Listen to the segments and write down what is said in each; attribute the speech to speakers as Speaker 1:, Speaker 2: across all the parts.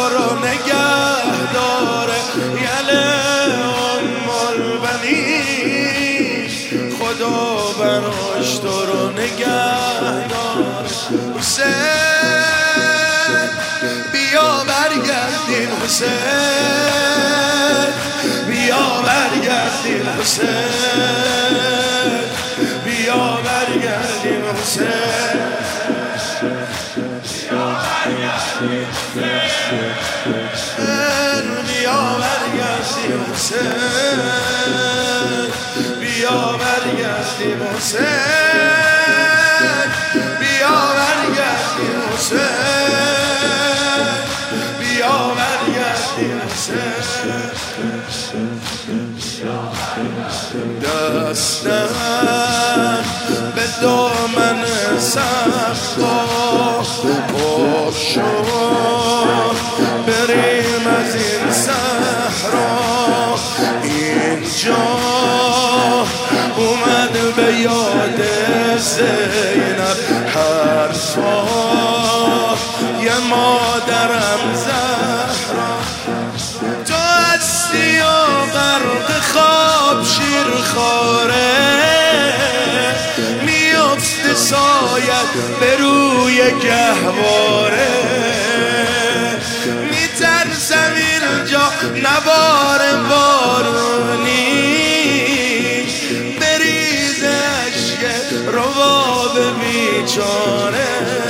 Speaker 1: رو نگه داره، یله ام البنین خدا براش تو رو نگه داره. حسین بیا برگردیم، حسین بیا برگردیم، حسین بیا برگردیم، حسین بیا برگردیم، بیا برگردیم، حسین بیا برگردیم، حسین بیا برگردیم، حسین بیا برگردیم، حسین دستم به دامن صفا پر شد، بریم از این صحرا. اینجا اومد به یاد زینب حرفا، یه مادرم زهرا. تو هستی و غرق خواب شیرخواره، میفته سایت به روی گهواره. میترسم اینجا نباره بارونی، بریزه اشک رباب بیچاره.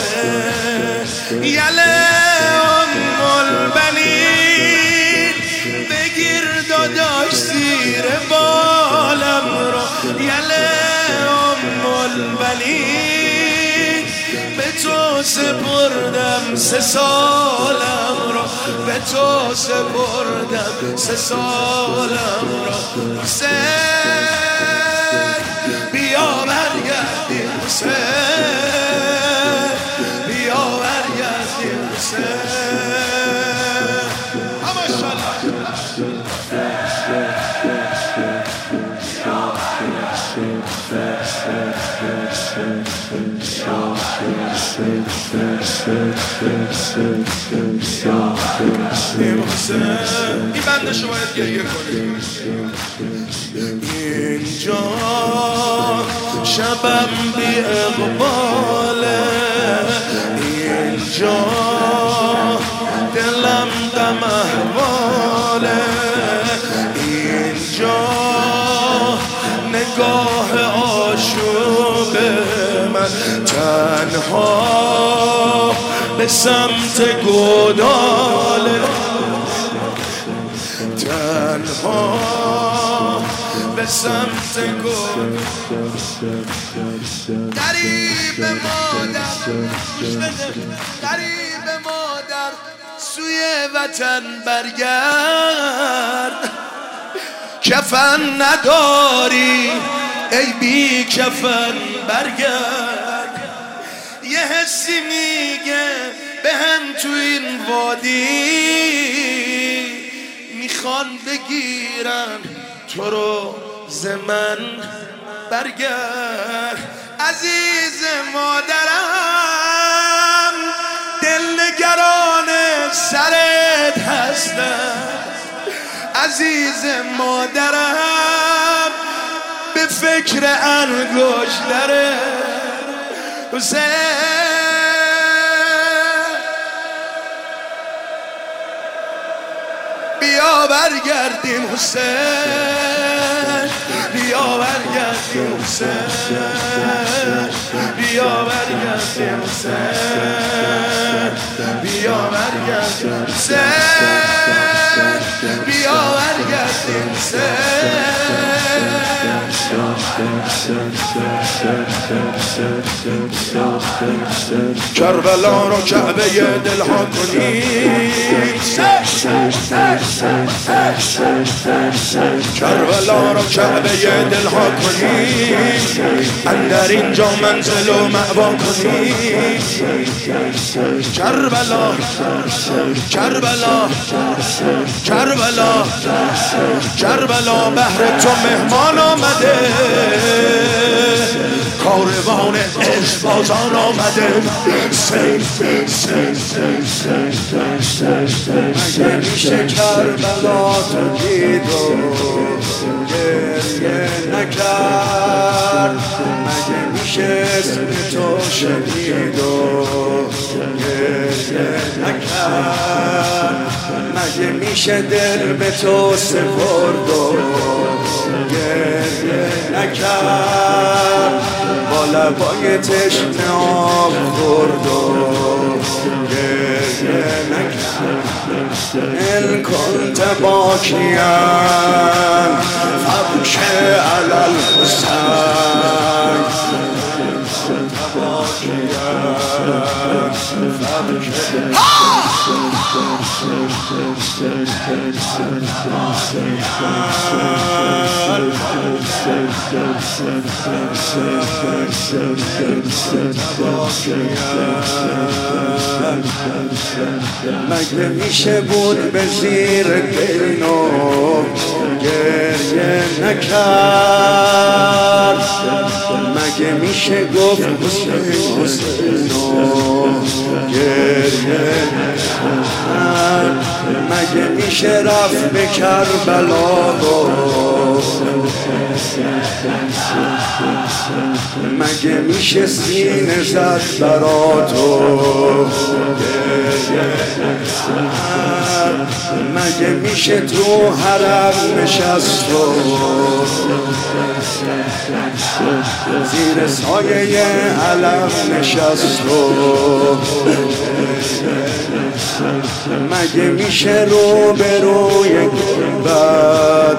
Speaker 1: یله ام البنین بگیر داداش زیر بالم رو، یله ام البنین به تو سپردم 3 سالم رو، به تو سپردم 3 سالم رو. حسین بیا برگردیم، حسین بیا برگردیم، حسین ماشاءالله. این بنده شما باید گریه کنیم. اینجا شبم بی اقباله، اینجا دلم غم احواله، اینجا نگاه آشوب من تنها به سمت گوداله، تنها به سمت گوداله. قریب مادر قریب مادر سوی وطن برگرد، کفن نداری ای بی کفن برگرد. یه حسی میگه به هم تو این وادی، میخوان بگیرن تو رو زمن برگرد. عزیز مادرم دلنگران سرت هستم، عزیز مادرم به فکر انگشتره. حسین بیا برگردیم، حسین بیا برگردیم، حسین بیا برگردیم، حسین بیا برگردیم، حسین بیا برگردیم، کربلا رو کعبه دلها کنی، کربلا رو کعبه دلها کنی، اندر اینجا منزل و مأوا کنی. کربلا کربلا کربلا کربلا بهر تو مهمان آمده، کاروان عشقبازان آمده.
Speaker 2: مگه میشه کربلا تو دید و گریه نکرد؟ مگه میشه اسم تو شنید و گریه نکرد؟ مگه میشه دل به تو سپرد و گریه نکرد؟ با لبای تشنه آب خورد و گریه نکرد؟ ان كنت باكيا فابكي على الحسين. مگه میشه بود به زیر گلنو گریه نکرد؟ مگه میشه گفت حسین حسینو گریه نکرد؟ مگه میشه رفت به کربلا و مگه میشه سینه زد برا تو گریه نکرد؟ مگه میشه تو حرم نشست و زیر سایه علم نشست و مگه میشه رو به روی گنبد؟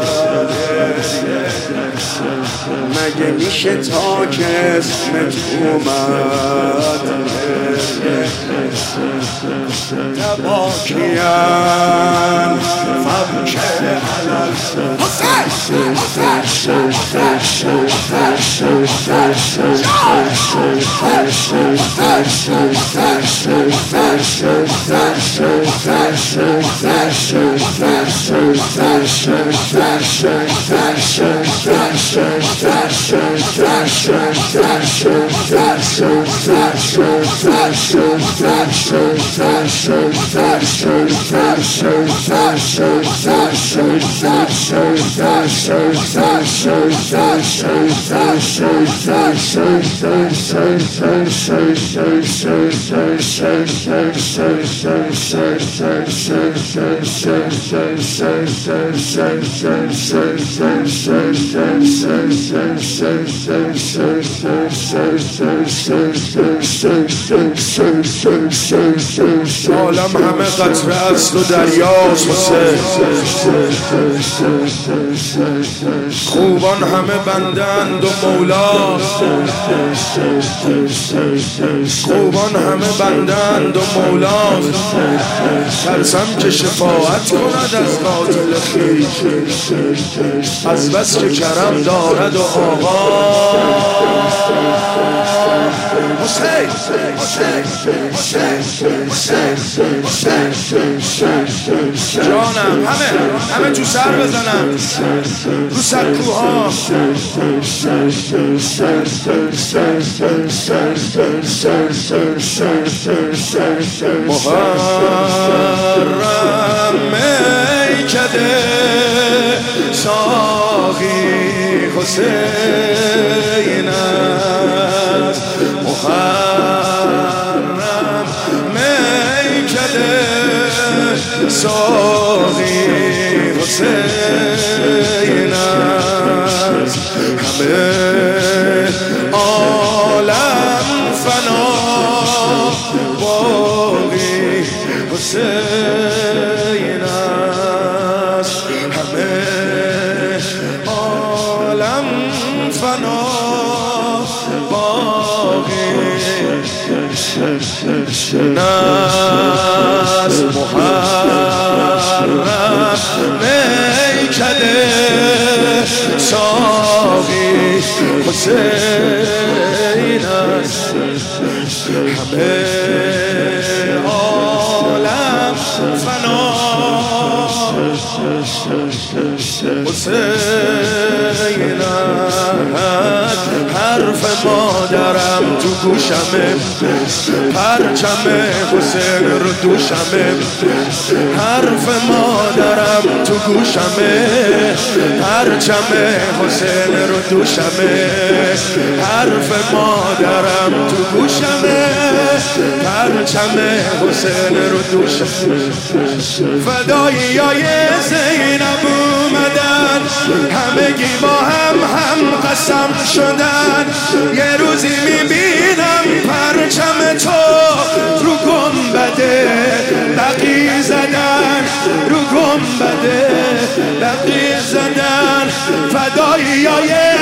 Speaker 2: مگه میشه تا که اسمت اومد تباکیم فبکه علل
Speaker 1: عالم همه قطره است و دریاست حسین. خوبان همه بندند و مولاست. خوبان همه بندند و مولاست. ترسم که شفاعت کند از قاتل خویش، از بس که کرم دارد و آقا. حسین جانم، همه تو سر بزنم رو سکوها. محرم میکده ساقی حسین است. محرم میکده ساقی حسین است. همه عالم فنا باقی حسین است. همه عالم فنا باقی ناس. محرم میکده ساقی حسین است. همه عالم فنا حسین است. حرف ما گوشمه، پرچم حسین رو دوشمه، حرف مادرم تو گوشمه، پرچم حسین رو دوشمه، حرف مادرم تو گوشمه، پرچم حسین رو دوشمه. فداییای زینب اومدن، همگی با هم قسم شدن، یه روزی میبینم پرچم تو رو گنبده بقی زدن، رو گنبده بقی زدن. فداییای